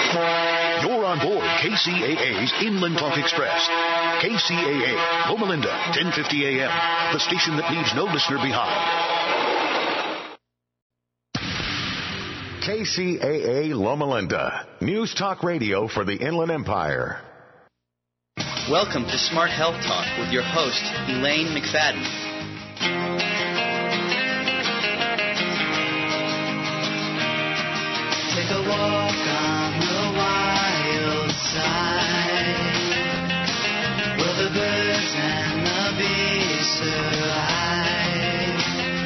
You're on board KCAA's Inland Talk Express. KCAA, Loma Linda, 1050 AM, the station that leaves no listener behind. KCAA Loma Linda, News Talk Radio for the Inland Empire. Welcome to Smart Health Talk with your host, Elaine McFadden. Take a walk on the wild side, where the birds and the bees survive.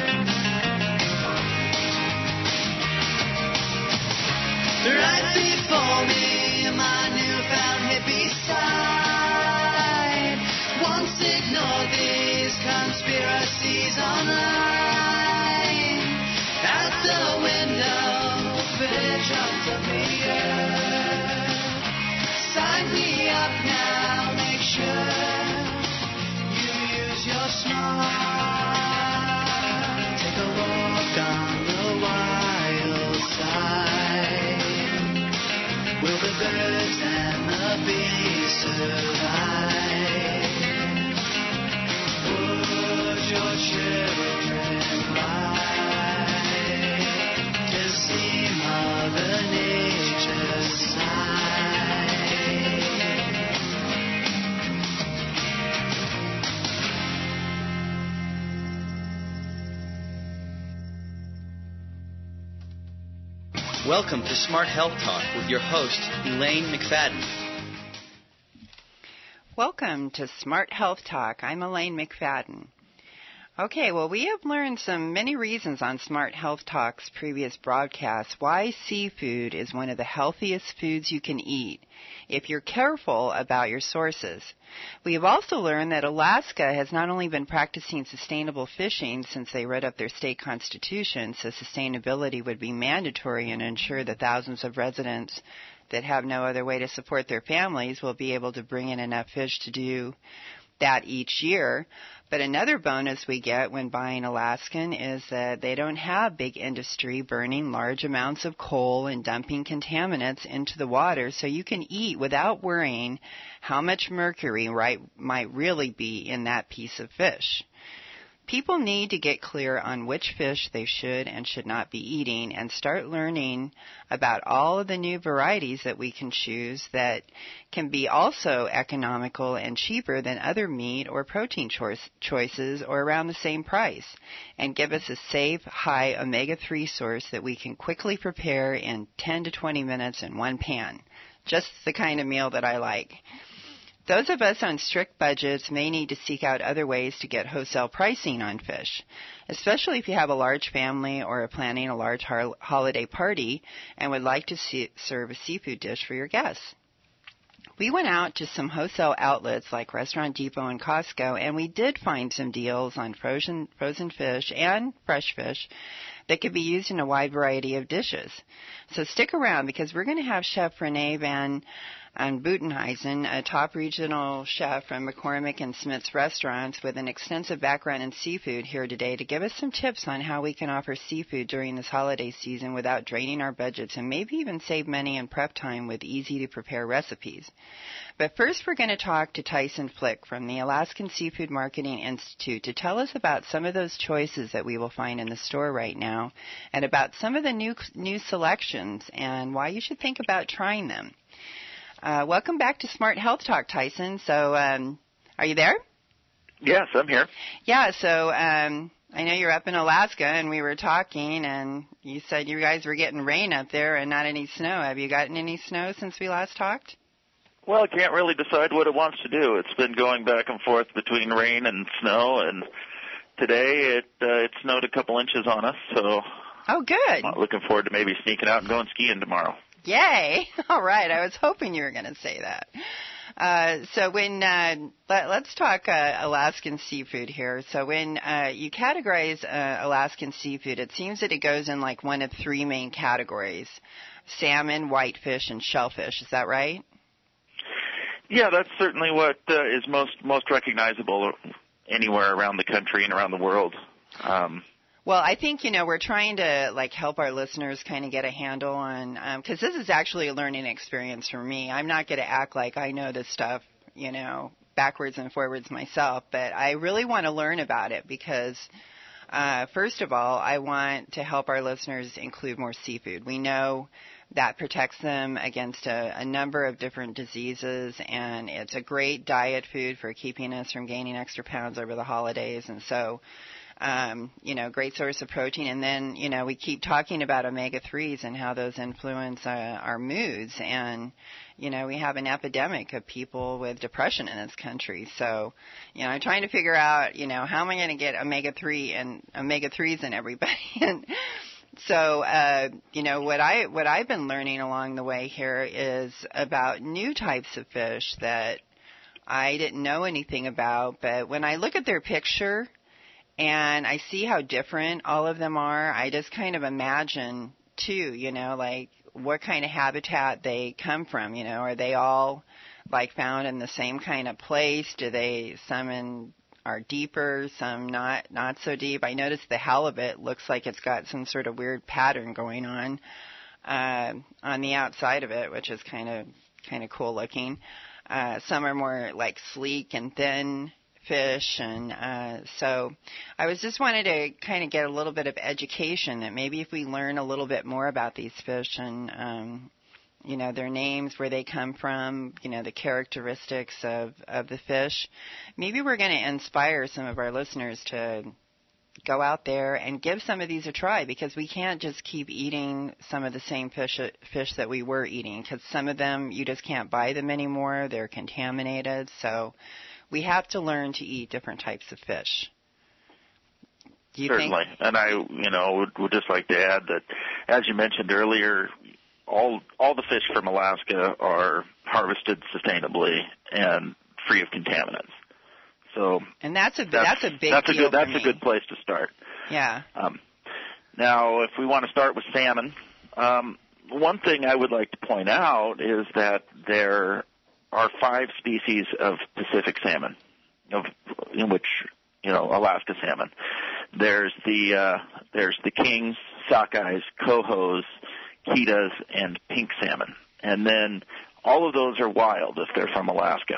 Right before me, my newfound hippie side. Once ignore these conspiracies online. Out the window, fish under the earth. Sign me up now, make sure you use your smart. Take a walk on the wild side, will the birds and the bees survive? Would your children ride to see Mother Nature's side? Welcome to Smart Health Talk with your host, Elaine McFadden. Welcome to Smart Health Talk. I'm Elaine McFadden. Okay, well, we have learned many reasons on Smart Health Talk's previous broadcasts why seafood is one of the healthiest foods you can eat if you're careful about your sources. We have also learned that Alaska has not only been practicing sustainable fishing since they wrote up their state constitution, so sustainability would be mandatory and ensure that thousands of residents that have no other way to support their families will be able to bring in enough fish to do that each year. But another bonus we get when buying Alaskan is that they don't have big industry burning large amounts of coal and dumping contaminants into the water, so you can eat without worrying how much mercury might really be in that piece of fish. People need to get clear on which fish they should and should not be eating and start learning about all of the new varieties that we can choose that can be also economical and cheaper than other meat or protein choices or around the same price, and give us a safe, high omega-3 source that we can quickly prepare in 10 to 20 minutes in one pan. Just the kind of meal that I like. Those of us on strict budgets may need to seek out other ways to get wholesale pricing on fish, especially if you have a large family or are planning a large holiday party and would like to serve a seafood dish for your guests. We went out to some wholesale outlets like Restaurant Depot and Costco, and we did find some deals on frozen fish and fresh fish that could be used in a wide variety of dishes. So stick around because we're going to have Chef Renee Van Buitenhuizen, a top regional chef from McCormick and Smith's restaurants with an extensive background in seafood, here today to give us some tips on how we can offer seafood during this holiday season without draining our budgets and maybe even save money and prep time with easy-to-prepare recipes. But first we're going to talk to Tyson Flick from the Alaskan Seafood Marketing Institute to tell us about some of those choices that we will find in the store right now and about some of the new selections and why you should think about trying them. Welcome back to Smart Health Talk, Tyson. So are you there? Yes, I'm here. Yeah, so I know you're up in Alaska, and we were talking, and you said you guys were getting rain up there and not any snow. Have you gotten any snow since we last talked? Well, I can't really decide what it wants to do. It's been going back and forth between rain and snow, and today it snowed a couple inches on us, so oh, good. I'm looking forward to maybe sneaking out and going skiing tomorrow. Yay! All right, I was hoping you were going to say that. So when let's talk Alaskan seafood here. So when you categorize Alaskan seafood, it seems that it goes in like one of three main categories: salmon, whitefish, and shellfish. Is that right? Yeah, that's certainly what is most recognizable anywhere around the country and around the world. Well, I think, we're trying to help our listeners kind of get a handle on, because this is actually a learning experience for me. I'm not going to act like I know this stuff, backwards and forwards myself, but I really want to learn about it because, first of all, I want to help our listeners include more seafood. We know that protects them against a number of different diseases, and it's a great diet food for keeping us from gaining extra pounds over the holidays, and so great source of protein. And then, we keep talking about omega-3s and how those influence our moods. And, we have an epidemic of people with depression in this country. So, I'm trying to figure out, how am I going to get omega-3s in everybody? And so, what I've been learning along the way here is about new types of fish that I didn't know anything about. But when I look at their picture, and I see how different all of them are, I just kind of imagine, too, what kind of habitat they come from, Are they all, found in the same kind of place? Some are deeper, some not so deep? I noticed the halibut looks like it's got some sort of weird pattern going on the outside of it, which is kind of cool looking. Some are more, sleek and thin fish, and so I was just wanted to kind of get a little bit of education that maybe if we learn a little bit more about these fish and their names, where they come from, the characteristics of the fish, maybe we're going to inspire some of our listeners to go out there and give some of these a try, because we can't just keep eating some of the same fish that we were eating, because some of them you just can't buy them anymore. They're contaminated. So we have to learn to eat different types of fish. Do you Certainly. think? And I, would just like to add that, as you mentioned earlier, all the fish from Alaska are harvested sustainably and free of contaminants. So, and that's a big deal. That's a good place to start. Yeah. Now, if we want to start with salmon, one thing I would like to point out is that there are 5 species of Pacific salmon, in which Alaska salmon. There's the kings, sockeyes, cohos, ketas, and pink salmon, and then all of those are wild if they're from Alaska.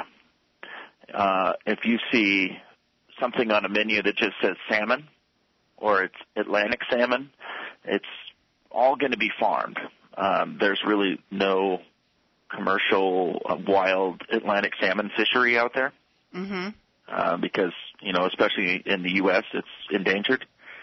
If you see something on a menu that just says salmon, or it's Atlantic salmon, it's all going to be farmed. There's really no commercial wild Atlantic salmon fishery out there, because especially in the U.S., it's endangered.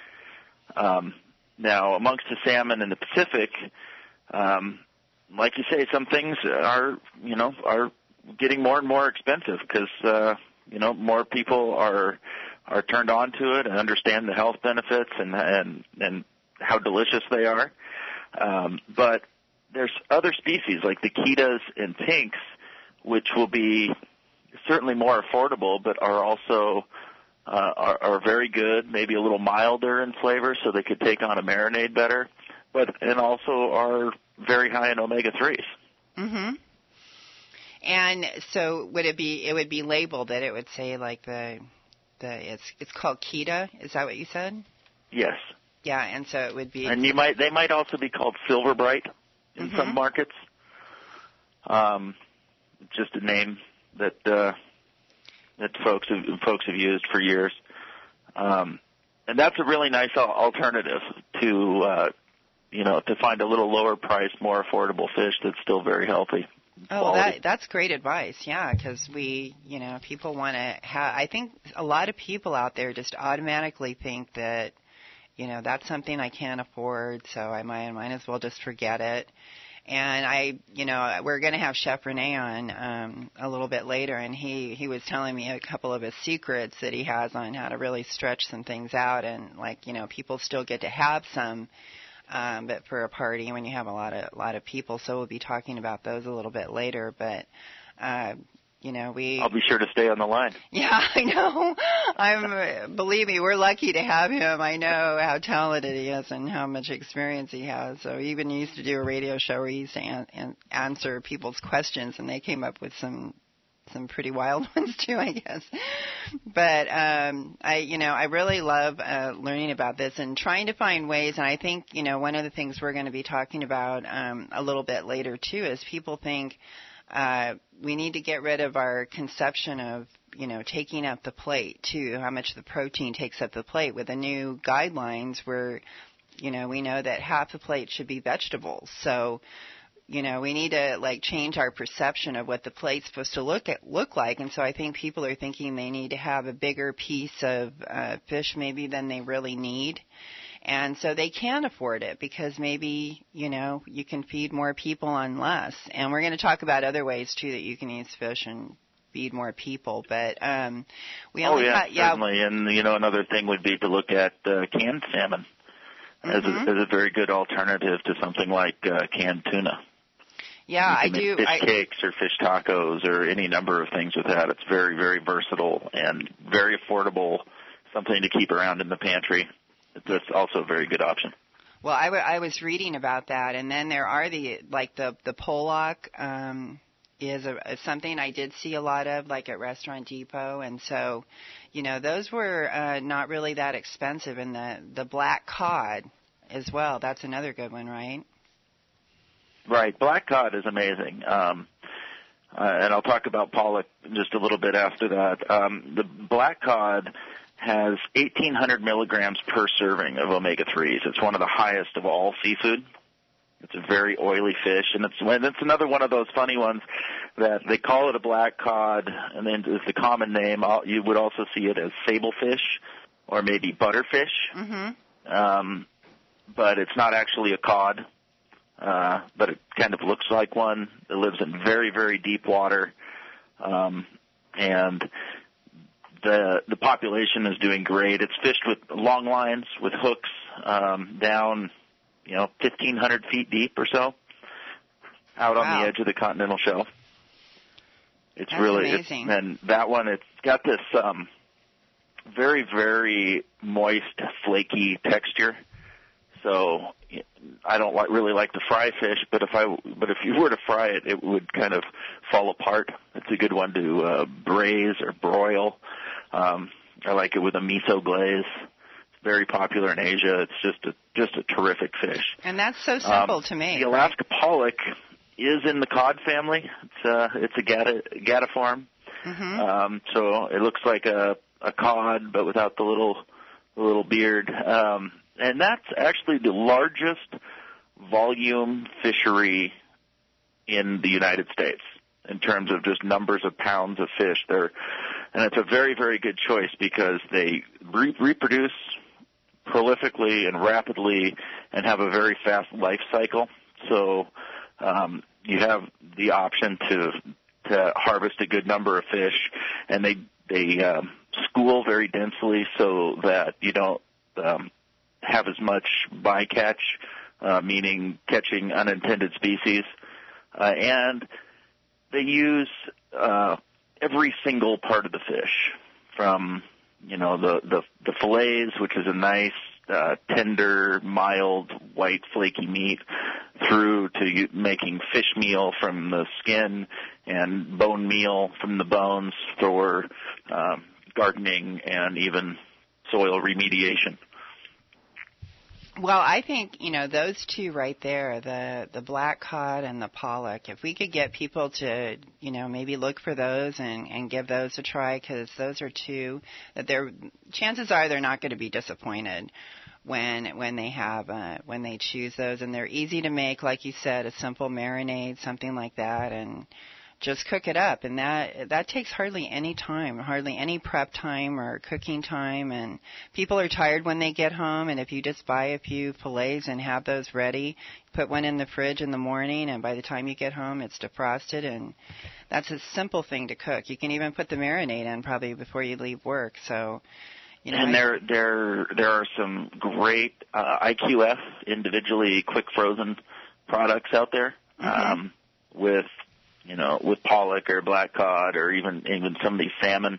Now, amongst the salmon in the Pacific, like you say, some things are getting more and more expensive because more people are turned on to it and understand the health benefits and how delicious they are. But there's other species like the ketas and pinks, which will be certainly more affordable, but are also are very good, maybe a little milder in flavor, so they could take on a marinade better, and also are very high in omega-3s. Mm-hmm. And so it would be labeled that it would say it's called Keta. Is that what you said? Yes. Yeah, and so it would be. And they might also be called Silver Bright in some markets. Just a name that folks have used for years. And that's a really nice alternative to find a little lower priced, more affordable fish that's still very healthy. Oh, that's great advice. Yeah, because people want to have. I think a lot of people out there just automatically think that, that's something I can't afford, so I might as well just forget it. And we're going to have Chef Renee on a little bit later, and he was telling me a couple of his secrets that he has on how to really stretch some things out, and people still get to have some. But for a party, when you have a lot of people, so we'll be talking about those a little bit later. But I'll be sure to stay on the line. Yeah, I know. Believe me, we're lucky to have him. I know how talented he is and how much experience he has. So he even used to do a radio show where he used to answer people's questions, and they came up with some some pretty wild ones too, I guess. But I really love learning about this and trying to find ways. And I think one of the things we're going to be talking about a little bit later too is people think we need to get rid of our conception of taking up the plate too, how much the protein takes up the plate. With the new guidelines where we know that half the plate should be vegetables. So we need to change our perception of what the plate's supposed to look like. And so I think people are thinking they need to have a bigger piece of fish maybe than they really need. And so they can afford it because maybe, you can feed more people on less. And we're going to talk about other ways too that you can use fish and feed more people. But we only certainly. And another thing would be to look at canned salmon as a very good alternative to something like canned tuna. Yeah, I do. Fish cakes or fish tacos or any number of things with that. It's very, very versatile and very affordable, something to keep around in the pantry. That's also a very good option. Well, I was reading about that, and then there are the Pollock is something I did see a lot of, like at Restaurant Depot, and so, those were not really that expensive, and the black cod as well. That's another good one, right? Right. Black cod is amazing. And I'll talk about pollock just a little bit after that. The black cod has 1,800 milligrams per serving of omega-3s. It's one of the highest of all seafood. It's a very oily fish, and it's another one of those funny ones that they call it a black cod, and then it's the common name. You would also see it as sablefish or maybe butterfish. Mm-hmm. But it's not actually a cod. But it kind of looks like one. It lives in very, very deep water, and the population is doing great. It's fished with long lines with hooks down, 1,500 feet deep or so, out on the edge of the continental shelf. It's That's really amazing. And that one, it's got this very, very moist, flaky texture. So I don't really like to fry fish, but if you were to fry it, it would kind of fall apart. It's a good one to braise or broil. I like it with a miso glaze. It's very popular in Asia. It's just a terrific fish. And that's so simple to me. The Alaska pollock is in the cod family. It's a gadiform. Mm-hmm. So it looks like a cod, but without the little beard. And that's actually the largest volume fishery in the United States in terms of just numbers of pounds of fish. And it's a very, very good choice because they reproduce prolifically and rapidly and have a very fast life cycle. So you have the option to harvest a good number of fish, and they school very densely so that you don't have as much bycatch, meaning catching unintended species, and they use every single part of the fish, from the fillets, which is a nice tender, mild, white, flaky meat, through to making fish meal from the skin and bone meal from the bones for gardening and even soil remediation. Well, I think, those two right there, the black cod and the pollock, if we could get people to, maybe look for those and give those a try, because those are two that chances are they're not going to be disappointed when they choose those, and they're easy to make, like you said, a simple marinade, something like that, and just cook it up, and that takes hardly any time, hardly any prep time or cooking time, and people are tired when they get home, and if you just buy a few fillets and have those ready, put one in the fridge in the morning, and by the time you get home it's defrosted, and that's a simple thing to cook. You can even put the marinade in probably before you leave work. So and there are some great IQF, individually quick frozen products out there, with pollock or black cod or even some of these salmon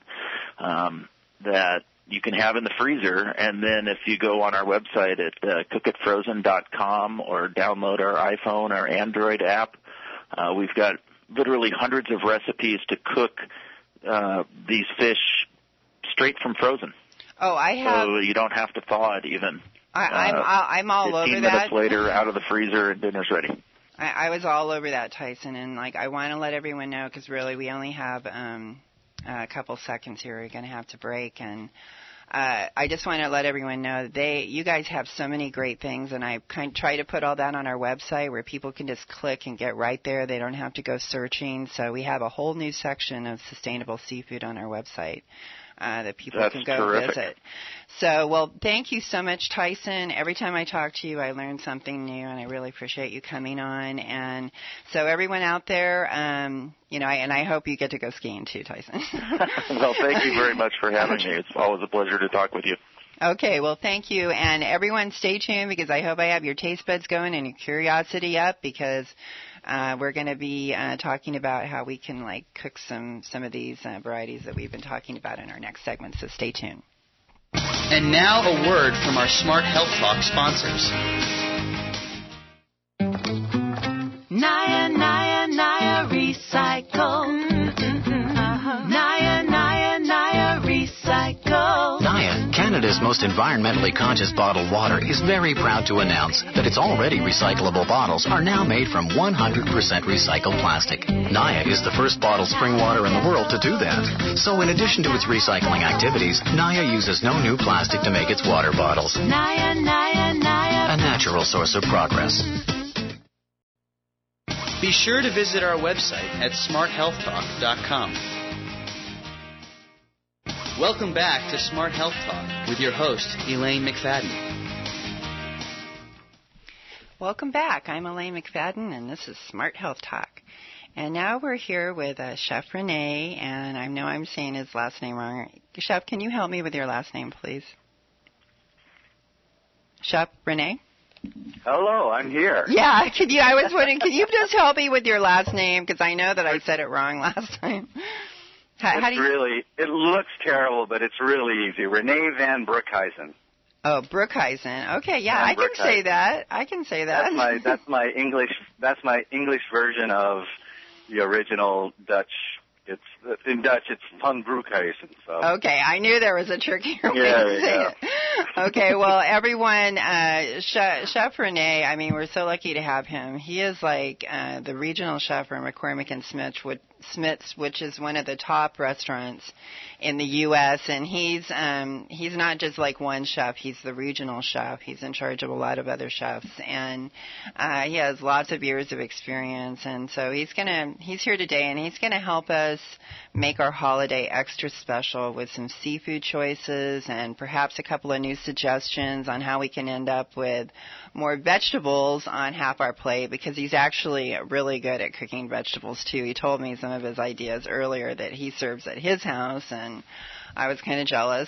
that you can have in the freezer. And then if you go on our website at cookitfrozen.com or download our iPhone or Android app, we've got literally hundreds of recipes to cook these fish straight from frozen. Oh, I have. So you don't have to thaw it even. I'm all over 15 that. minutes later, out of the freezer, and dinner's ready. I was all over that, Tyson, and like I want to let everyone know because really we only have a couple seconds here. We're going to have to break, and I just want to let everyone know that you guys have so many great things, and I kind of try to put all that on our website where people can just click and get right there. They don't have to go searching. So we have a whole new section of sustainable seafood on our website. That people That's can go terrific. visit. So, well, thank you so much, Tyson. Every time I talk to you, I learn something new, and I really appreciate you coming on. And so, everyone out there, I hope you get to go skiing too, Tyson. Well, thank you very much for having me. It's always a pleasure to talk with you. Okay, well, thank you. And everyone, stay tuned because I hope I have your taste buds going and your curiosity up because we're going to be talking about how we can cook some of these varieties that we've been talking about in our next segment. So stay tuned. And now a word from our Smart Health Talk sponsors. Naya, Naya, Naya, recycle. Naya, Naya, Naya, recycle. Naya, Canada's most environmentally conscious bottled water, is very proud to announce that its already recyclable bottles are now made from 100% recycled plastic. Naya is the first bottled spring water in the world to do that. So in addition to its recycling activities, Naya uses no new plastic to make its water bottles. Naya, Naya, Naya. A natural source of progress. Be sure to visit our website at smarthealthtalk.com. Welcome back to Smart Health Talk with your host, Elaine McFadden. Welcome back. I'm Elaine McFadden, and this is Smart Health Talk. And now we're here with Chef Rene, and I know I'm saying his last name wrong. Chef, can you help me with your last name, please? Chef Rene? Hello, I'm here. Yeah, I was wondering, can you just help me with your last name? Because I know that I said it wrong last time. How do you... It looks terrible, but it's really easy. Renee Van Broekhuizen. Oh, Broekhuizen. Okay, yeah, I can say that. That's my English version of the original Dutch. In Dutch, it's Van Broekhuizen. So. Okay, I knew there was a trickier way to say it. Okay, well, everyone, Chef Rene, I mean, we're so lucky to have him. He is like the regional chef for McCormick and Smith's, which is one of the top restaurants in the U.S., and he's not just like one chef. He's the regional chef. He's in charge of a lot of other chefs, and he has lots of years of experience. And so he's here today, and he's gonna help us make our holiday extra special with some seafood choices and perhaps a couple of new suggestions on how we can end up with more vegetables on half our plate, because he's actually really good at cooking vegetables too. He told me some of his ideas earlier that he serves at his house, and I was kind of jealous.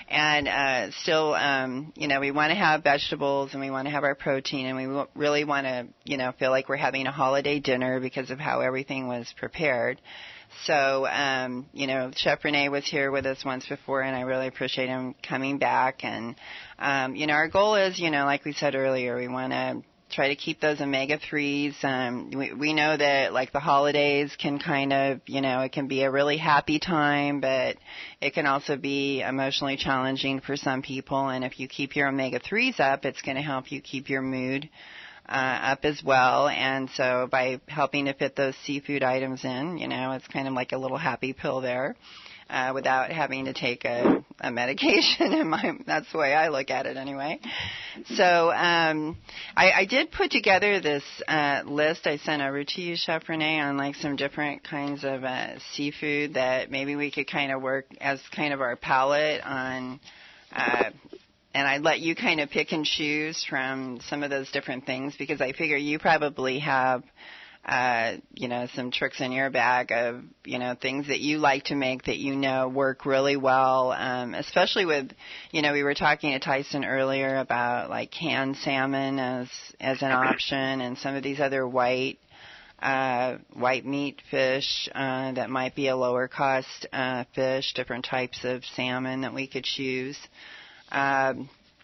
And still, we want to have vegetables and we want to have our protein, and we really want to, feel like we're having a holiday dinner because of how everything was prepared. So, Chef Rene was here with us once before, and I really appreciate him coming back. And, our goal is, like we said earlier, we want to try to keep those omega-3s. We know that, like, the holidays can kind of, it can be a really happy time, but it can also be emotionally challenging for some people. And if you keep your omega-3s up, it's going to help you keep your mood up as well. And so by helping to fit those seafood items in, it's kind of like a little happy pill there without having to take a medication. That's the way I look at it anyway. So I did put together this list. I sent over to you, Chef Rene, on like some different kinds of seafood that maybe we could kind of work as kind of our palette on. And I'd let you kind of pick and choose from some of those different things, because I figure you probably have, some tricks in your bag of, things that you like to make that work really well, especially with, we were talking to Tyson earlier about like canned salmon as an option, and some of these other white meat fish that might be a lower cost fish, different types of salmon that we could choose.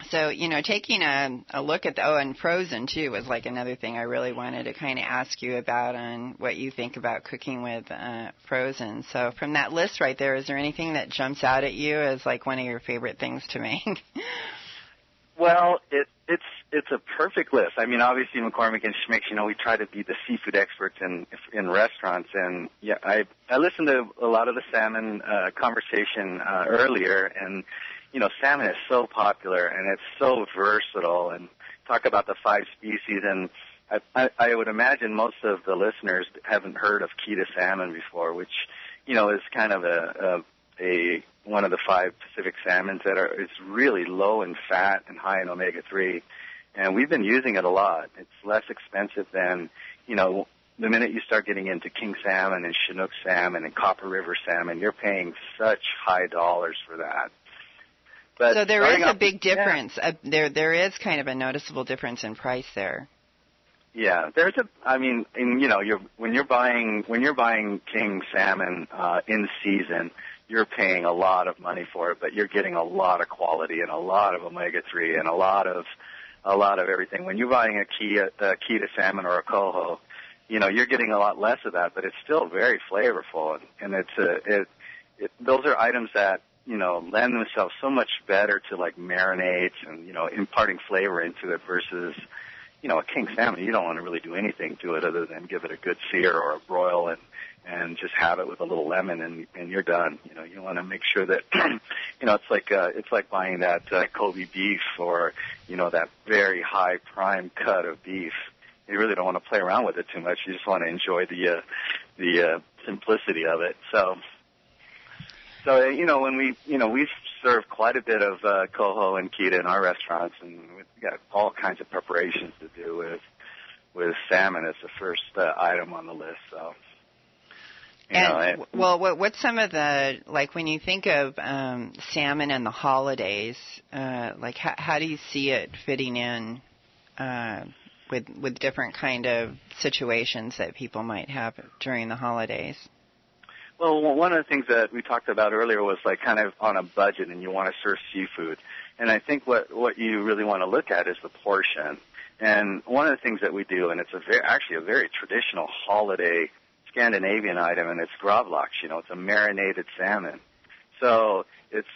So, taking a look at and frozen, too, was like another thing I really wanted to kind of ask you about on what you think about cooking with frozen. So from that list right there, is there anything that jumps out at you as like one of your favorite things to make? Well, it's a perfect list. I mean, obviously, McCormick and Schmick's, we try to be the seafood experts in restaurants. And, yeah, I listened to a lot of the salmon conversation earlier, and salmon is so popular and it's so versatile. And talk about the 5 species, and I would imagine most of the listeners haven't heard of Keta salmon before, which is kind of a one of the 5 Pacific salmons is really low in fat and high in omega-3, and we've been using it a lot. It's less expensive than the minute you start getting into king salmon and Chinook salmon and Copper River salmon, you're paying such high dollars for that. But so there is a big difference. Yeah. There is kind of a noticeable difference in price there. Yeah, when you're buying king salmon in season, you're paying a lot of money for it, but you're getting a lot of quality and a lot of omega-3 and a lot of everything. When you're buying a Keta salmon or a coho, you're getting a lot less of that, but it's still very flavorful, and those are items that lend themselves so much better to like marinades and imparting flavor into it versus a king salmon. You don't want to really do anything to it other than give it a good sear or a broil and just have it with a little lemon and you're done. You want to make sure that it's like buying that Kobe beef or that very high prime cut of beef. You really don't want to play around with it too much. You just want to enjoy the simplicity of it. So when we've served quite a bit of coho and Keta in our restaurants, and we've got all kinds of preparations to do with salmon as the first item on the list. So. What's some of the, like when you think of salmon and the holidays, like how do you see it fitting in with different kind of situations that people might have during the holidays? Well, one of the things that we talked about earlier was like kind of on a budget and you want to serve seafood. And I think what you really want to look at is the portion. And one of the things that we do, and it's actually a very traditional holiday Scandinavian item, and it's gravlax. It's a marinated salmon. So it's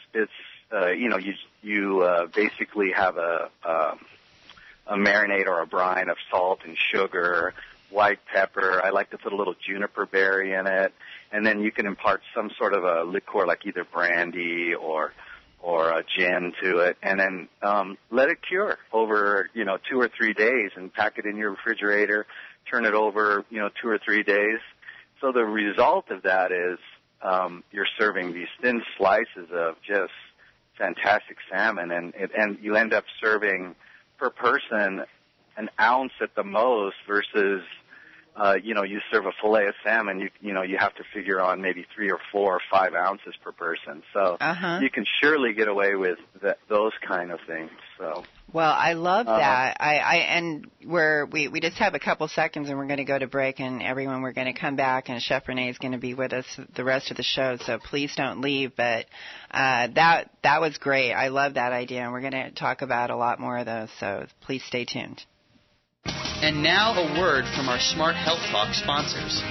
you basically have a marinade or a brine of salt and sugar, white pepper. I like to put a little juniper berry in it, and then you can impart some sort of a liqueur like either brandy or a gin to it, and then let it cure over 2 or 3 days, and pack it in your refrigerator. Turn it over 2 or 3 days. So the result of that is you're serving these thin slices of just fantastic salmon, and you end up serving per person an ounce at the most versus you serve a fillet of salmon, you have to figure on maybe 3 or 4 or 5 ounces per person. So you can surely get away with those kind of things. So. Well, I love that. We just have a couple seconds and we're going to go to break, and everyone, we're going to come back and Chef Renee is going to be with us the rest of the show, so please don't leave. But that was great. I love that idea, and we're going to talk about a lot more of those, so please stay tuned. And now a word from our Smart Health Talk sponsors.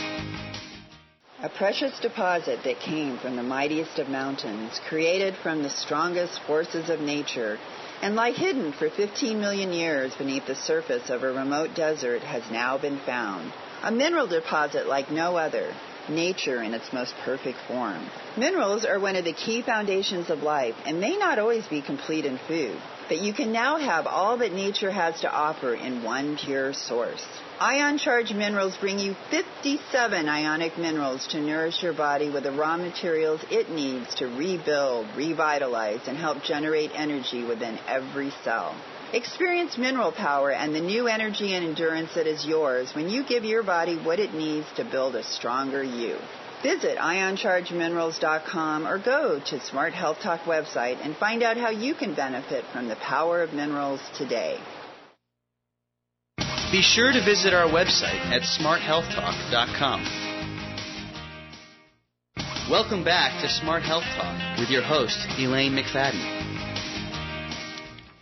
A precious deposit that came from the mightiest of mountains, created from the strongest forces of nature, and lie hidden for 15 million years beneath the surface of a remote desert, has now been found. A mineral deposit like no other, nature in its most perfect form. Minerals are one of the key foundations of life and may not always be complete in food, but you can now have all that nature has to offer in one pure source. Ion Charge Minerals bring you 57 ionic minerals to nourish your body with the raw materials it needs to rebuild, revitalize, and help generate energy within every cell. Experience mineral power and the new energy and endurance that is yours when you give your body what it needs to build a stronger you. Visit IonChargeMinerals.com or go to Smart Health Talk website and find out how you can benefit from the power of minerals today. Be sure to visit our website at smarthealthtalk.com. Welcome back to Smart Health Talk with your host, Elaine McFadden.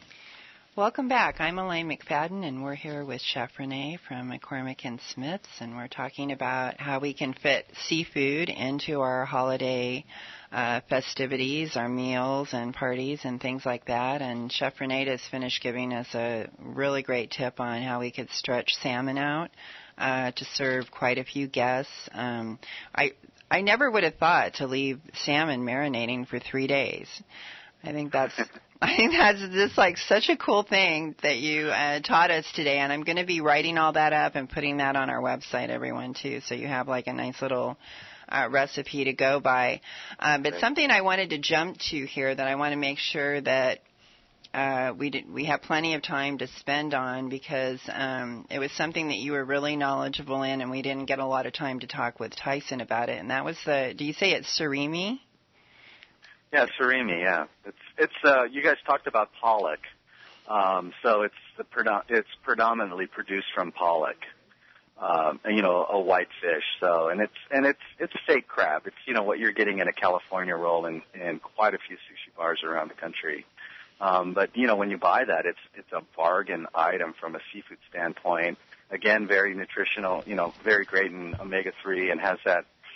Welcome back. I'm Elaine McFadden, and we're here with Chef Renee from McCormick & Smith's, and we're talking about how we can fit seafood into our holiday festivities, our meals and parties and things like that. And Chef Renee just finished giving us a really great tip on how we could stretch salmon out to serve quite a few guests. I never would have thought to leave salmon marinating for 3 days. I think that's just like such a cool thing that you taught us today, and I'm going to be writing all that up and putting that on our website, everyone, too, so you have like a nice little recipe to go by. But something I wanted to jump to here that I want to make sure that we have plenty of time to spend on, because it was something that you were really knowledgeable in, and we didn't get a lot of time to talk with Tyson about it, and that was do you say it's surimi? Yeah, surimi. Yeah, it's you guys talked about pollock, so it's predominantly produced from pollock, a white fish. So it's fake crab. It's what you're getting in a California roll and quite a few sushi bars around the country. But when you buy that, it's a bargain item from a seafood standpoint. Again, very nutritional. Very great in omega-3 and has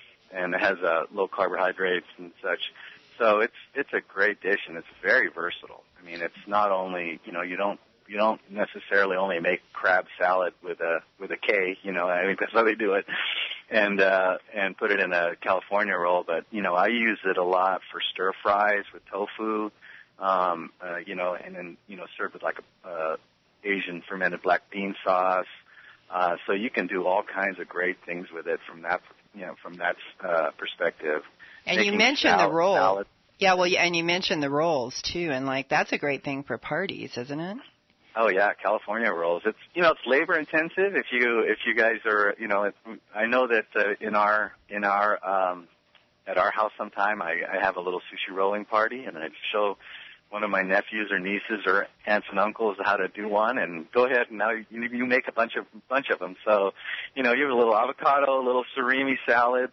low carbohydrates and such. So it's a great dish, and it's very versatile. I mean, it's not only you don't necessarily only make crab salad with a K. I mean, that's how they do it, and put it in a California roll. But I use it a lot for stir fries with tofu, and then served with like a Asian fermented black bean sauce. So you can do all kinds of great things with it from that perspective. And you mentioned the roll. Salad. Yeah, well, and you mentioned the rolls too, and like that's a great thing for parties, isn't it? Oh yeah, California rolls. It's it's labor intensive. If you guys are I know that in our at our house sometime I have a little sushi rolling party, and I show one of my nephews or nieces or aunts and uncles how to do one, and go ahead and now you make a bunch of them. So you have a little avocado, a little surimi salad.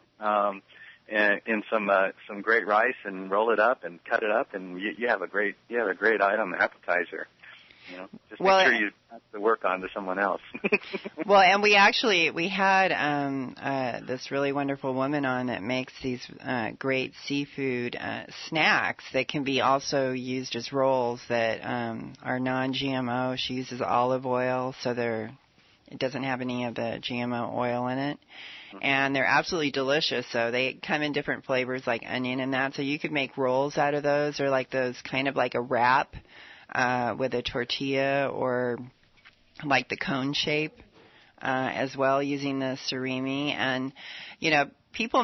And some great rice, and roll it up and cut it up, and you have a great item, appetizer. Just make sure you have to work on to someone else. Well, and we had this really wonderful woman on that makes these great seafood snacks that can be also used as rolls that are non-GMO. She uses olive oil, so it doesn't have any of the GMO oil in it. And they're absolutely delicious. So they come in different flavors like onion and that. So you could make rolls out of those, or like those kind of like a wrap with a tortilla, or like the cone shape as well, using the surimi. And, people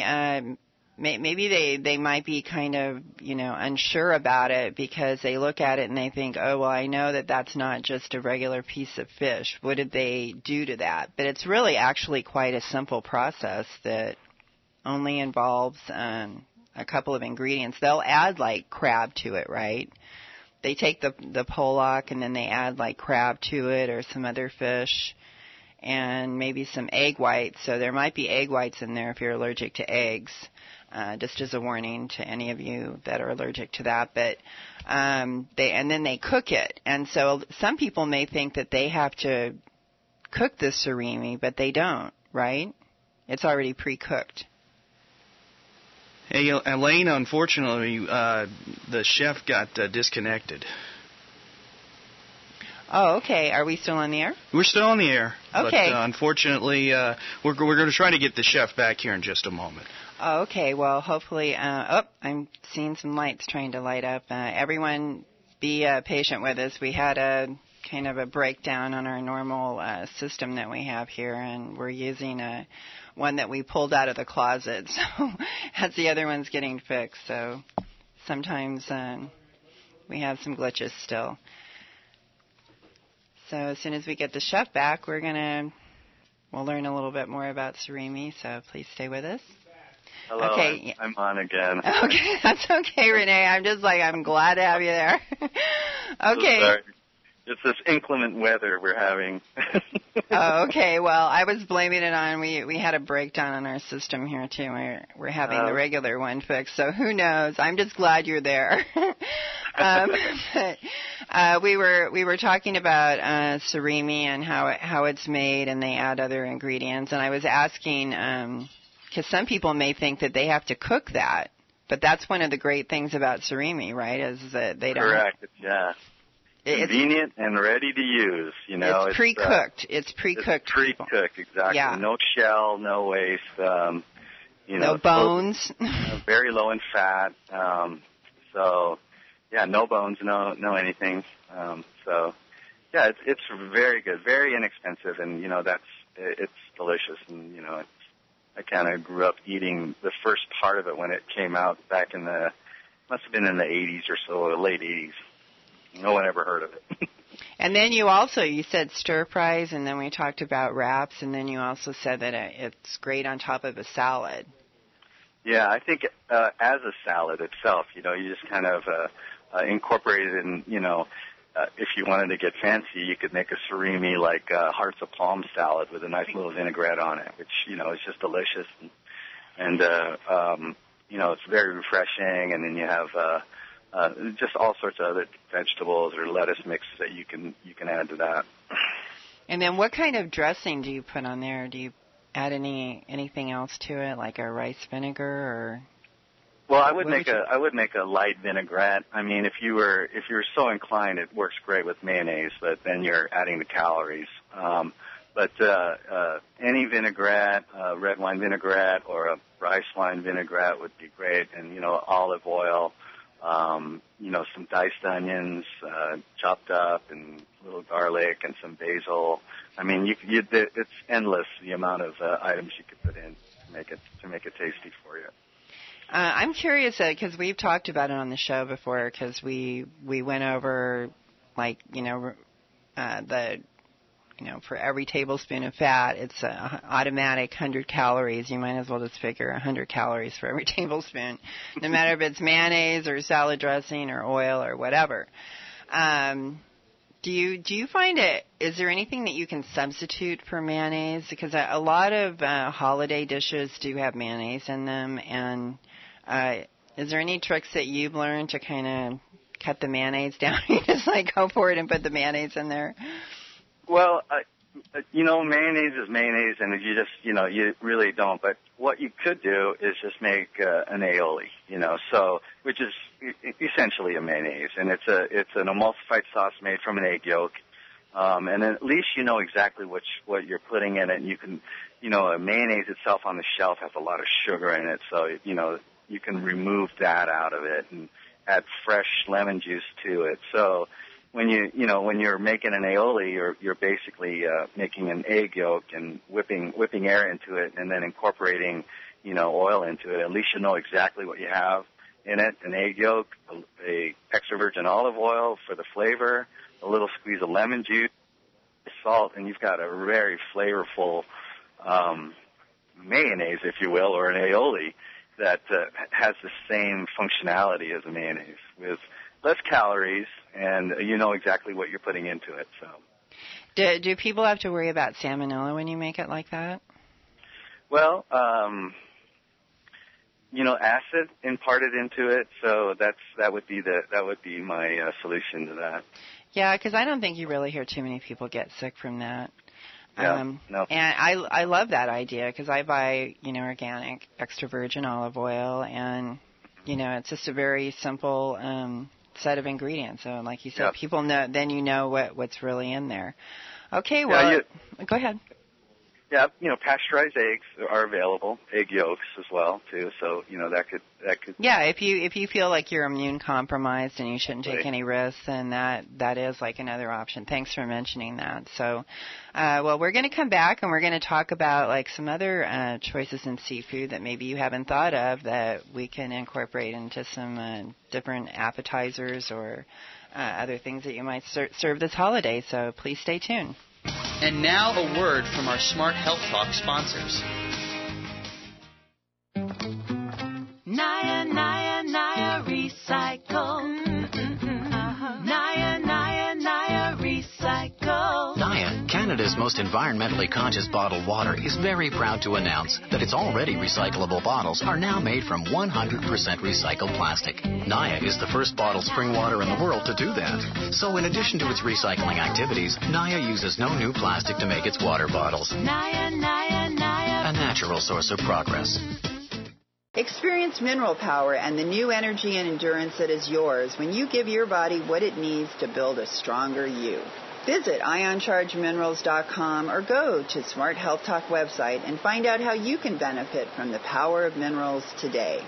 maybe they might be kind of, unsure about it, because they look at it and they think, oh, well, I know that that's not just a regular piece of fish. What did they do to that? But it's really actually quite a simple process that only involves a couple of ingredients. They'll add like crab to it, right? They take the pollock and then they add like crab to it, or some other fish, and maybe some egg whites. So there might be egg whites in there if you're allergic to eggs. Just as a warning to any of you that are allergic to that. But then they cook it. And so some people may think that they have to cook the surimi, but they don't, right? It's already pre-cooked. Hey, Elaine, unfortunately, the chef got disconnected. Oh, okay. Are we still on the air? We're still on the air. Okay. But unfortunately, we're going to try to get the chef back here in just a moment. Oh, okay. Well, hopefully, I'm seeing some lights trying to light up. Everyone be patient with us. We had a kind of a breakdown on our normal system that we have here, and we're using one that we pulled out of the closet. So as the other one's getting fixed. So sometimes we have some glitches still. So as soon as we get the chef back, we'll learn a little bit more about surimi. So please stay with us. Hello, okay. I'm on again. Okay, that's okay, Renee. I'm glad to have you there. Okay. So it's this inclement weather we're having. Oh, okay. Well, I was blaming it on we had a breakdown on our system here too. We're having the regular one fixed, so who knows? I'm just glad you're there. We were talking about surimi and how it's made, and they add other ingredients. And I was asking because some people may think that they have to cook that, but that's one of the great things about surimi, right? Is that they don't. Correct. Yeah. Convenient and ready to use. You know, it's pre-cooked. It's pre-cooked. It's pre-cooked, exactly. Yeah. No shell, no waste. No bones. Very low in fat. So, yeah, no bones, no anything. So, yeah, it's very good, very inexpensive, and it's delicious. And I kind of grew up eating the first part of it when it came out back in must have been in the 80s or so, or late 80s. No one ever heard of it. And then you said stir fries, and then we talked about wraps, and then you also said that it's great on top of a salad. Yeah, I think as a salad itself, you just kind of incorporate it in, if you wanted to get fancy, you could make a surimi like hearts of palm salad with a nice little vinaigrette on it, which, is just delicious. And it's very refreshing, and then you have just all sorts of other vegetables or lettuce mixes that you can add to that. And then what kind of dressing do you put on there? Do you add anything else to it, like a rice vinegar or? Well, I would make a light vinaigrette. I mean, if you were so inclined, it works great with mayonnaise, but then you're adding the calories. But any vinaigrette, red wine vinaigrette or a rice wine vinaigrette would be great, and olive oil. Some diced onions, chopped up, and a little garlic and some basil. I mean, it's endless the amount of items you could put in to make it tasty for you. I'm curious because we've talked about it on the show before. Because we went over for every tablespoon of fat, it's an automatic 100 calories. You might as well just figure 100 calories for every tablespoon, no matter if it's mayonnaise or salad dressing or oil or whatever. Do you find it? Is there anything that you can substitute for mayonnaise? Because a lot of holiday dishes do have mayonnaise in them, and is there any tricks that you've learned to kind of cut the mayonnaise down? You just go for it and put the mayonnaise in there. Well, mayonnaise is mayonnaise, and you really don't. But what you could do is just make an aioli, which is essentially a mayonnaise, and it's an emulsified sauce made from an egg yolk, and then at least you know exactly what you're putting in it. And you can, a mayonnaise itself on the shelf has a lot of sugar in it, so you can remove that out of it and add fresh lemon juice to it. So when you're making an aioli, you're basically making an egg yolk and whipping air into it, and then incorporating oil into it. At least you know exactly what you have in it: an egg yolk, a extra virgin olive oil for the flavor, a little squeeze of lemon juice, salt, and you've got a very flavorful mayonnaise, if you will, or an aioli that has the same functionality as a mayonnaise with less calories, and you know exactly what you're putting into it. So, do people have to worry about salmonella when you make it like that? Well, acid imparted into it, so that would be my solution to that. Yeah, because I don't think you really hear too many people get sick from that. Yeah, no. And I love that idea because I buy organic extra virgin olive oil, and it's just a very simple set of ingredients. So like you said, Yep. people know, then you know what's really in there. Okay, well, go ahead. Yeah, pasteurized eggs are available, egg yolks as well too. So that could. Yeah, if you feel like you're immune compromised and you shouldn't take any risks, then that is like another option. Thanks for mentioning that. So, well, we're going to come back and we're going to talk about like some other choices in seafood that maybe you haven't thought of that we can incorporate into some different appetizers or other things that you might serve this holiday. So please stay tuned. And now a word from our Smart Health Talk sponsors. Naya, Naya, Naya, recycle. Naya, Naya, Naya, recycle. Naya, Canada Canada's most environmentally conscious bottled water is very proud to announce that its already recyclable bottles are now made from 100% recycled plastic. Naya is the first bottled spring water in the world to do that. So in addition to its recycling activities, Naya uses no new plastic to make its water bottles. Naya, Naya, Naya. A natural source of progress. Experience mineral power and the new energy and endurance that is yours when you give your body what it needs to build a stronger you. Visit IonChargeMinerals.com or go to Smart Health Talk website and find out how you can benefit from the power of minerals today.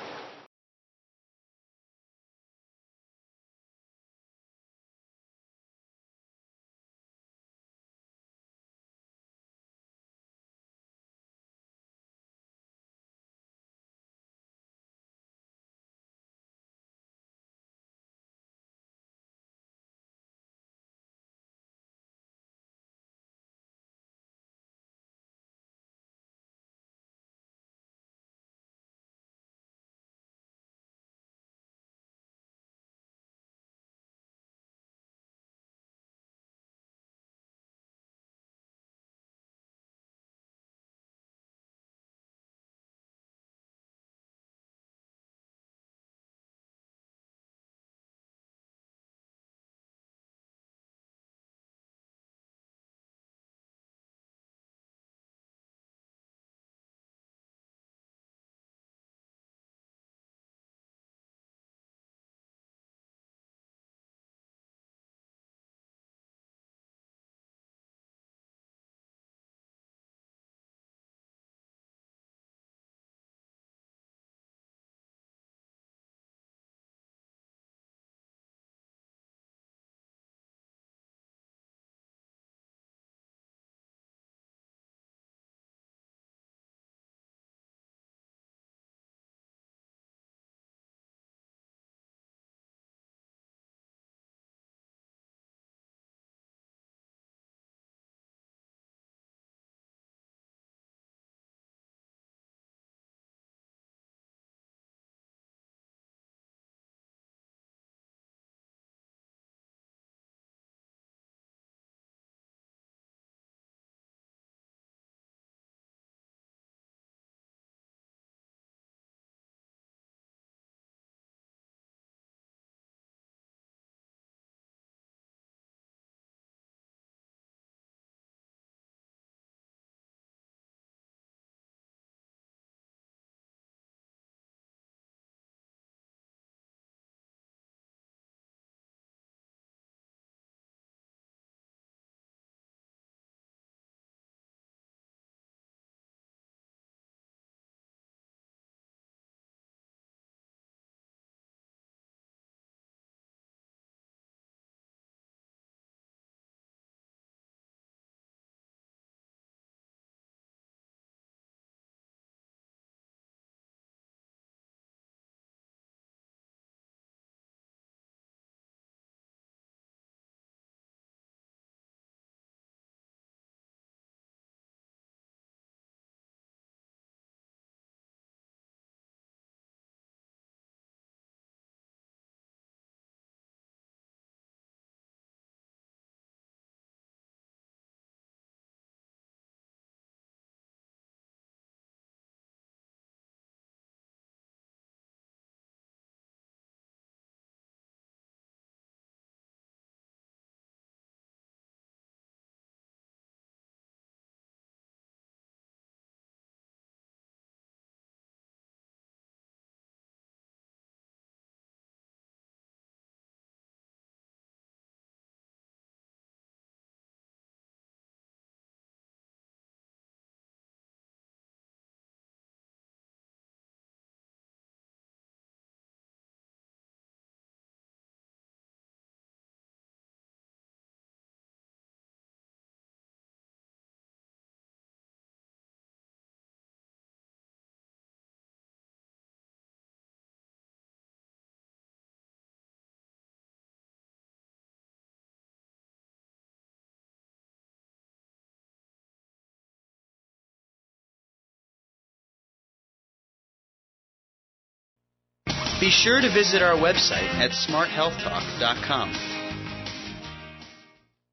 Be sure to visit our website at smarthealthtalk.com.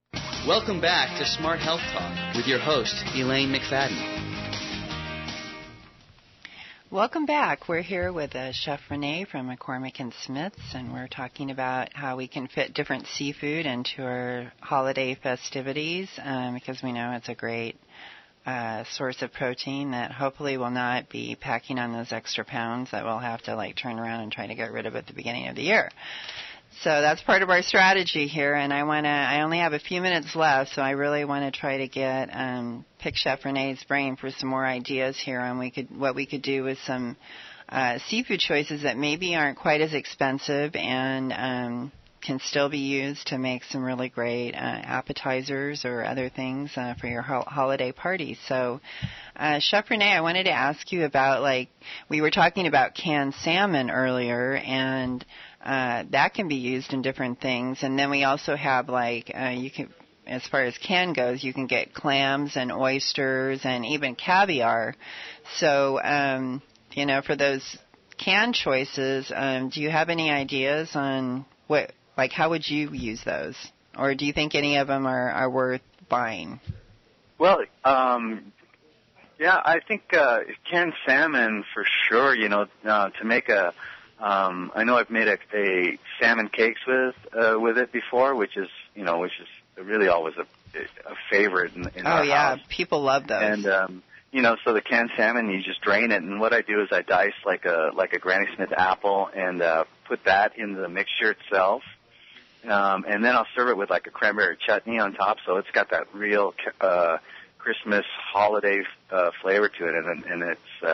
Welcome back to Smart Health Talk with your host, Elaine McFadden. Welcome back. We're here with Chef Renee from McCormick & Smith's, and we're talking about how we can fit different seafood into our holiday festivities because we know it's a great source of protein that hopefully will not be packing on those extra pounds that we'll have to turn around and try to get rid of at the beginning of the year. So that's part of our strategy here, and I only have a few minutes left, so I really want to try to pick Chef Renee's brain for some more ideas here on what we could do with some seafood choices that maybe aren't quite as expensive and can still be used to make some really great appetizers or other things for your holiday party. So, Chef Renee, I wanted to ask you about, we were talking about canned salmon earlier, and that can be used in different things. And then we also have, you can, as far as can goes, you can get clams and oysters and even caviar. So, for those canned choices, do you have any ideas on how would you use those? Or do you think any of them are worth buying? Well, yeah, I think canned salmon for sure, to make I know I've made a salmon cakes with it before, which is really always a favorite in our house. People love those. And so the canned salmon, you just drain it, and what I do is I dice like a Granny Smith apple and put that in the mixture itself, and then I'll serve it with a cranberry chutney on top, so it's got that real Christmas holiday flavor to it, and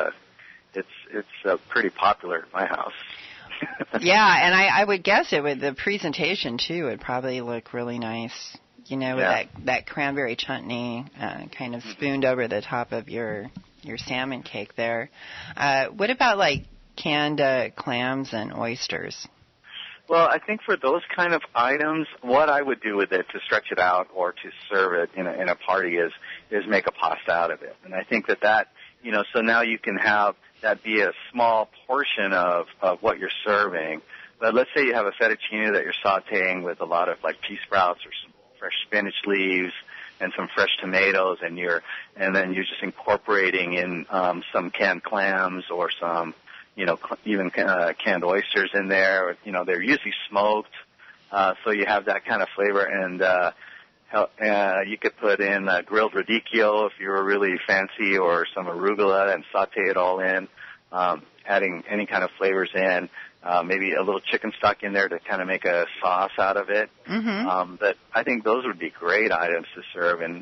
it's pretty popular at my house. Yeah, and I would guess the presentation too would probably look really nice, with that cranberry chutney kind of spooned over the top of your salmon cake there. What about canned clams and oysters? Well, I think for those kind of items, what I would do with it to stretch it out or to serve it in a party is make a pasta out of it. And I think that so now you can have that be a small portion of what you're serving. But let's say you have a fettuccine that you're sautéing with a lot of pea sprouts or some fresh spinach leaves and some fresh tomatoes, and then you're just incorporating in some canned clams or some even canned oysters in there. They're usually smoked, so you have that kind of flavor. And you could put in grilled radicchio if you were really fancy, or some arugula, and saute it all in, adding any kind of flavors in. Maybe a little chicken stock in there to kind of make a sauce out of it. Mm-hmm. But I think those would be great items to serve, and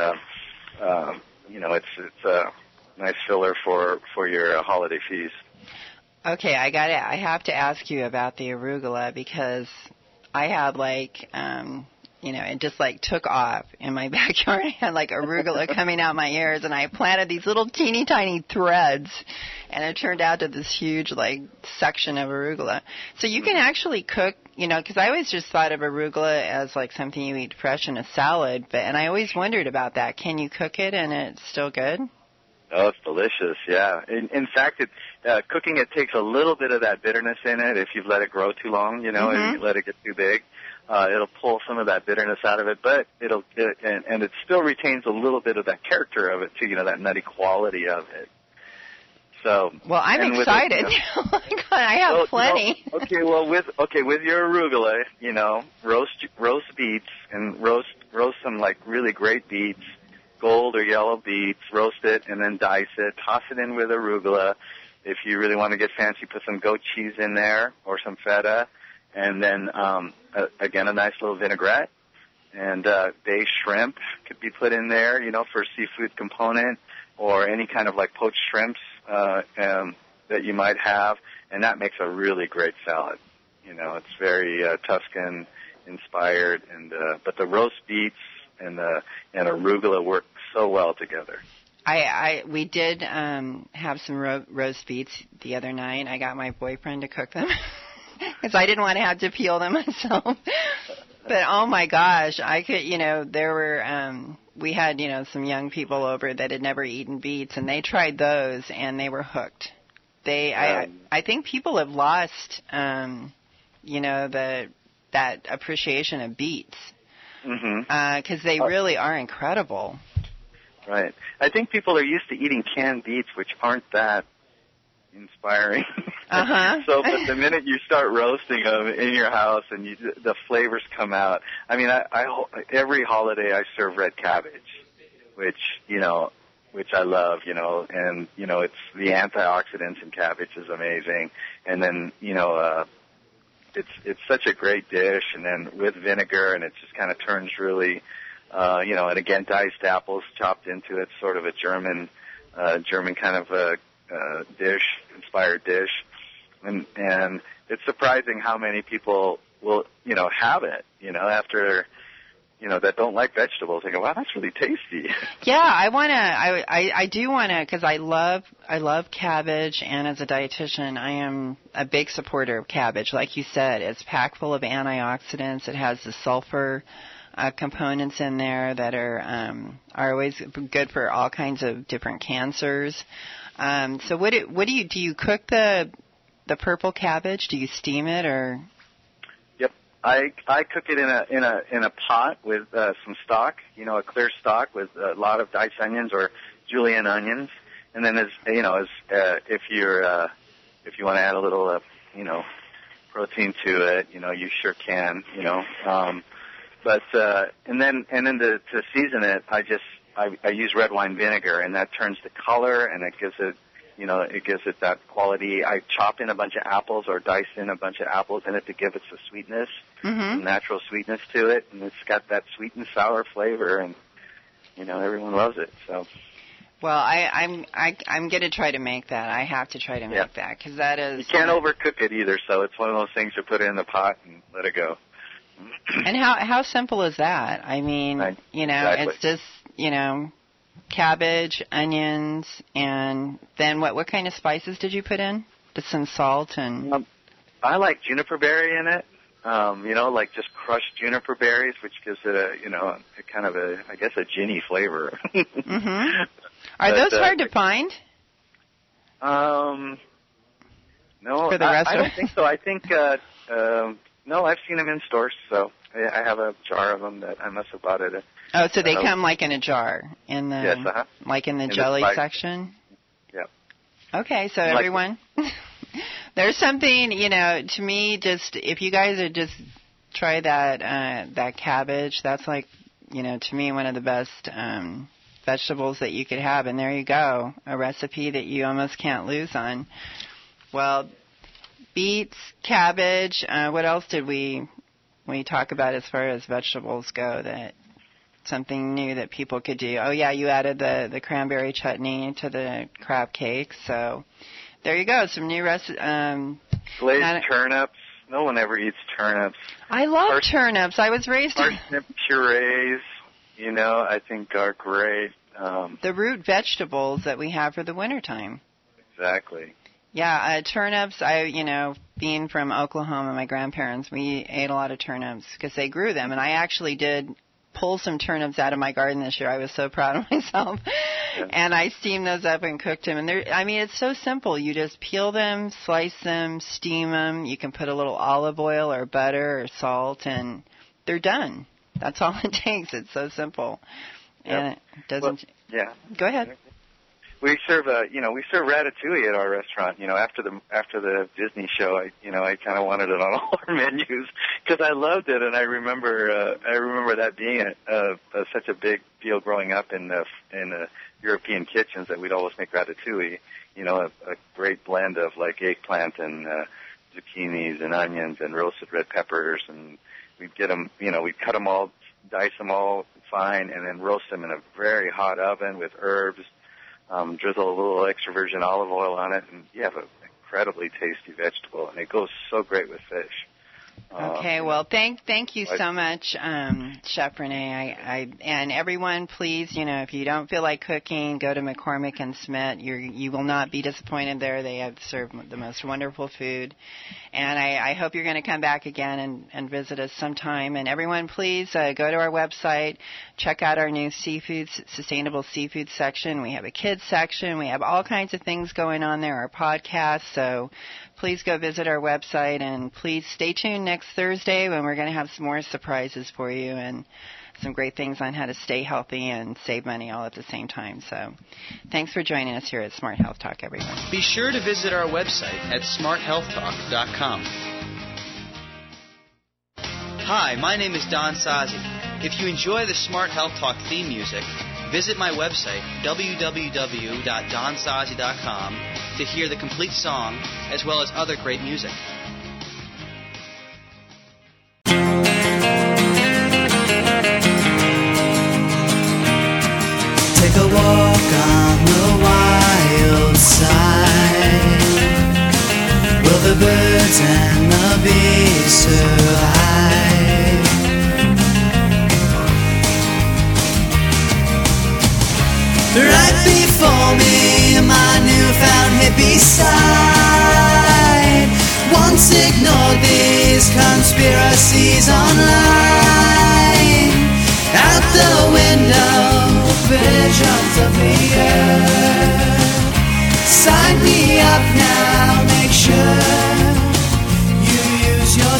it's a nice filler for your holiday feast. Okay, I have to ask you about the arugula, because I have it just took off in my backyard. I had arugula coming out my ears, and I planted these little teeny tiny threads, and it turned out to this huge section of arugula. So you can actually cook, because I always just thought of arugula as something you eat fresh in a salad, and I always wondered about that. Can you cook it and it's still good? Oh, it's delicious, yeah. In fact, cooking it takes a little bit of that bitterness in it if you've let it grow too long, mm-hmm. and you let it get too big. It'll pull some of that bitterness out of it, but it still retains a little bit of that character of it too, that nutty quality of it. So. Well, I'm excited. I have plenty. With your arugula, roast beets and roast some really great beets, gold or yellow beets, roast it and then dice it, toss it in with arugula. If you really want to get fancy, put some goat cheese in there or some feta, and then again a nice little vinaigrette, and bay shrimp could be put in there, for a seafood component, or any kind of poached shrimps that you might have, and that makes a really great salad. It's very Tuscan inspired, but the roast beets and arugula work so well together. We did have some roast beets the other night. I got my boyfriend to cook them because I didn't want to have to peel them myself. But oh my gosh, I could, there were, we had, some young people over that had never eaten beets, and they tried those and they were hooked. I think people have lost, that appreciation of beets. because they really are incredible. Right. I think people are used to eating canned beets, which aren't that inspiring. So, but the minute you start roasting them in your house and the flavors come out, I mean, every holiday I serve red cabbage, which I love, and, it's the antioxidants in cabbage is amazing. And then, it's such a great dish, and then with vinegar, and it just kind of turns really, and again, diced apples chopped into it, sort of a German kind of a inspired dish. And it's surprising how many people will, have it, after, that don't like vegetables. They go, wow, that's really tasty. Yeah, I do want to, because I love cabbage, and as a dietitian, I am a big supporter of cabbage. Like you said, it's packed full of antioxidants. It has the sulfur components in there that are always good for all kinds of different cancers. So what do you cook the purple cabbage? Do you steam it or? Yep, I cook it in a pot with some stock, a clear stock with a lot of diced onions or julienne onions, and then if you want to add a little protein to it, you sure can, but and then to season it, I use red wine vinegar, and that turns the color, and it gives it that quality. I chop in a bunch of apples or dice in a bunch of apples in it to give it some sweetness, some natural sweetness to it, and it's got that sweet and sour flavor, and everyone loves it. So. Well, I'm going to try to make that. I have to try to make that, because that is. You can't overcook it either, so it's one of those things you put it in the pot and let it go. And how simple is that? I mean, exactly. It's just, cabbage, onions, and then what kind of spices did you put in? Just some salt and... I like juniper berry in it, like just crushed juniper berries, which gives it a kind of a ginny flavor. Are those hard to find? No, For the restaurant? I don't think so. I think... no, I've seen them in stores, so I have a jar of them that I must have bought at. Oh, so they come like in a jar in the yes, like in the jelly section. Yep. Okay, so everyone, there's something to me. Just if you guys are just try that cabbage, that's like to me one of the best vegetables that you could have, and there you go, a recipe that you almost can't lose on. Well. Beets, cabbage. What else did we talk about as far as vegetables go? That something new that people could do. Oh yeah, you added the cranberry chutney to the crab cake. So there you go. Some new recipes. Glazed turnips. No one ever eats turnips. I love turnips. I was raised. Parsnip purees. I think are great. The root vegetables that we have for the wintertime. Exactly. Yeah, turnips, being from Oklahoma, my grandparents, we ate a lot of turnips because they grew them. And I actually did pull some turnips out of my garden this year. I was so proud of myself. Yeah. And I steamed those up and cooked them. And it's so simple. You just peel them, slice them, steam them. You can put a little olive oil or butter or salt, and they're done. That's all it takes. It's so simple. Yep. And it doesn't... Well, yeah. Go ahead. We serve ratatouille at our restaurant. After the Disney show, I kind of wanted it on all our menus because I loved it, and I remember that being such a big deal growing up in the European kitchens that we'd always make ratatouille. A great blend of like eggplant and zucchinis and onions and roasted red peppers, and we'd get them. We'd cut them all, dice them all fine, and then roast them in a very hot oven with herbs. Drizzle a little extra virgin olive oil on it, and you have an incredibly tasty vegetable, and it goes so great with fish. Okay, well, thank you so much, Chef Rene. And everyone, please, if you don't feel like cooking, go to McCormick and Smith. You will not be disappointed there. They have served the most wonderful food. And I hope you're going to come back again and visit us sometime. And everyone, please go to our website, check out our new sustainable seafood section. We have a kids section. We have all kinds of things going on there, our podcast. So please go visit our website, and please stay tuned in next Thursday when we're going to have some more surprises for you and some great things on how to stay healthy and save money all at the same time. So thanks for joining us here at Smart Health Talk, everyone. Be sure to visit our website at smarthealthtalk.com. Hi, my name is Don Sazi. If you enjoy the Smart Health Talk theme music, visit my website, www.donsazi.com, to hear the complete song as well as other great music. Take a walk on the wild side. Will the birds and the bees survive? Right before me, my newfound hippie side. Once ignored these conspiracies online. Out the window, visions of the earth. Sign me up now, make sure you use your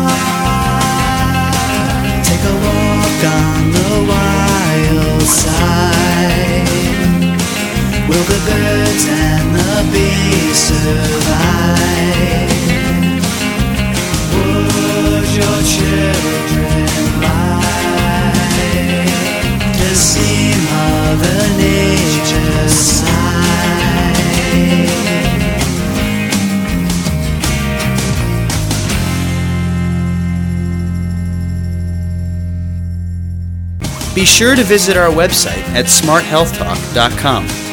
smart. Take a walk on the wild side. Will the birds and the bees survive? Would your children lie to see Mother Nature's side? Be sure to visit our website at smarthealthtalk.com.